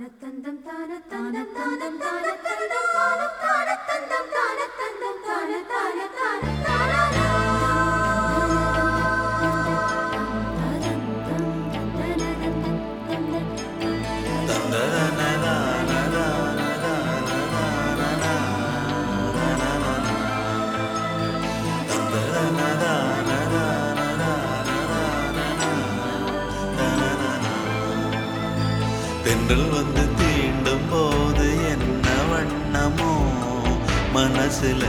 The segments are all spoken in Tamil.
தென்றல் வந்து தீண்டும் போது என்ன வண்ணமோ மனசுல,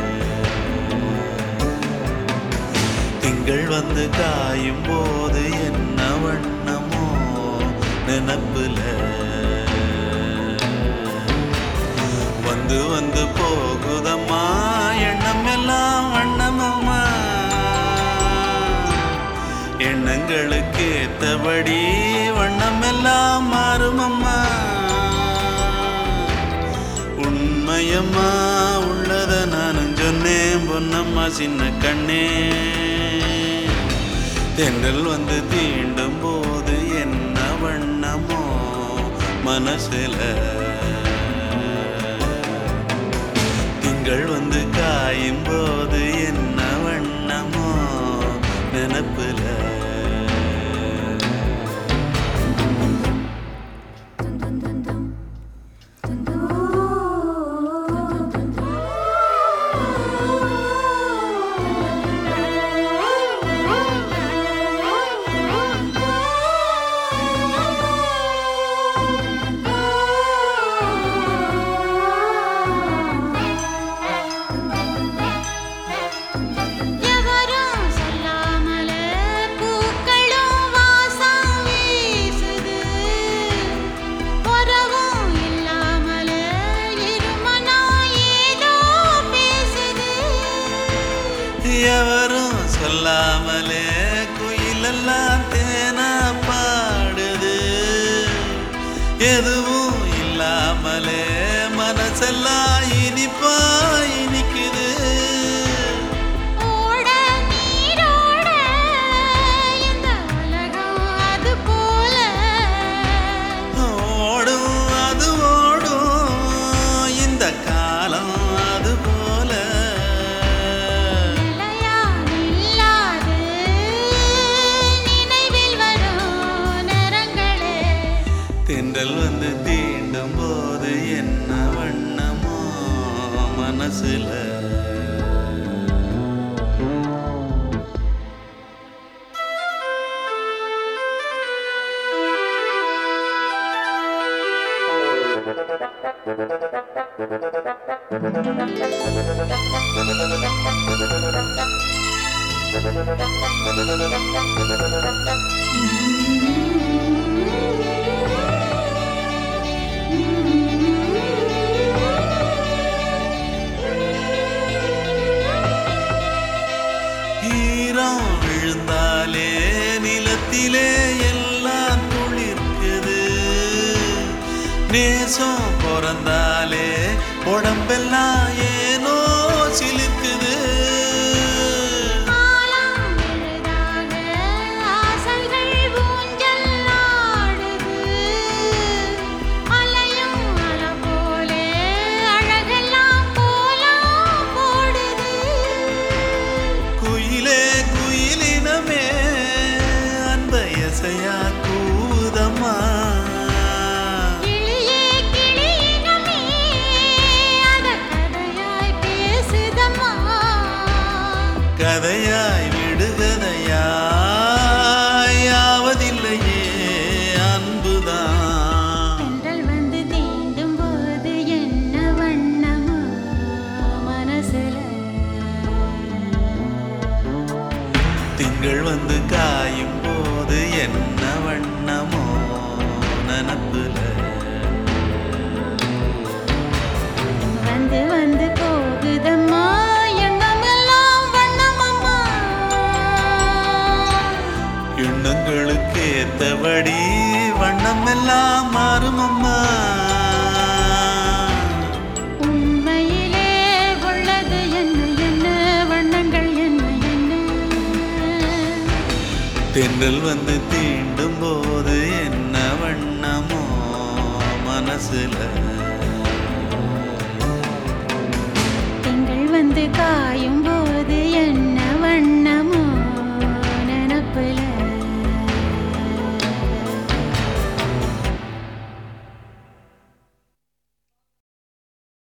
திங்கள் வந்து காயும் போது என்ன வண்ணமோ நினப்புல, வந்து வந்து போகுதம்மா எண்ணம் எல்லாம் வண்ணமம்மா, எண்ணங்களுக்கு ஏத்தபடி வண்ணம் எல்லாம் மாறுமம்மா, உண்மையம்மா உள்ளத நானும் சொன்னேன் பொன்னம்மா சின்ன கண்ணே. தென்றல் வந்து தீண்டும் போது என்ன வண்ணமோ மனசுல, திங்கள் வந்து காயும் போது என்ன வண்ணமோ நினப்புல. எவரும் சொல்லாமலே குயிலெல்லாம் தேனா பாடுது, எதுவும் இல்லாமலே மனசெல்லாம் இனிப்பா இனிக்குது. ஓடும் அது ஓடும் இந்த காலம் அது போல, தென்றல் வந்து தீண்டும் போது என்ன வண்ணமோ மனசுல. ஈரம் விழுந்தாலே நிலத்திலே எல்லாம் துளிர்க்குது, நேசம் பிறந்தாலே உடம்பெல்லாம் ஏனோ சிலிர்க்குது. கூதம்மா கதையாய் விடுகதையாய் யாவதில்லையே அன்புதான். தென்றல் வந்து தீண்டும் போது என்ன வண்ணமோ மனசுல, திங்கள் வந்து காயும் போது என்ன வண்ணமோ நினப்புல, வந்து வந்து போகுதம்மா எண்ணமெல்லாம் வண்ணமம்மா, எண்ணங்களுக்கு ஏத்தபடி வண்ணம் எல்லாம் மாறுமம்மா, உண்மையிலே உள்ளது என்ன என்ன வண்ணங்கள் என்ன என்ன. தென்றல் வந்து தீண்டும் போது என்ன வண்ணமோ மனசுல திங்கள் வந்து காயும்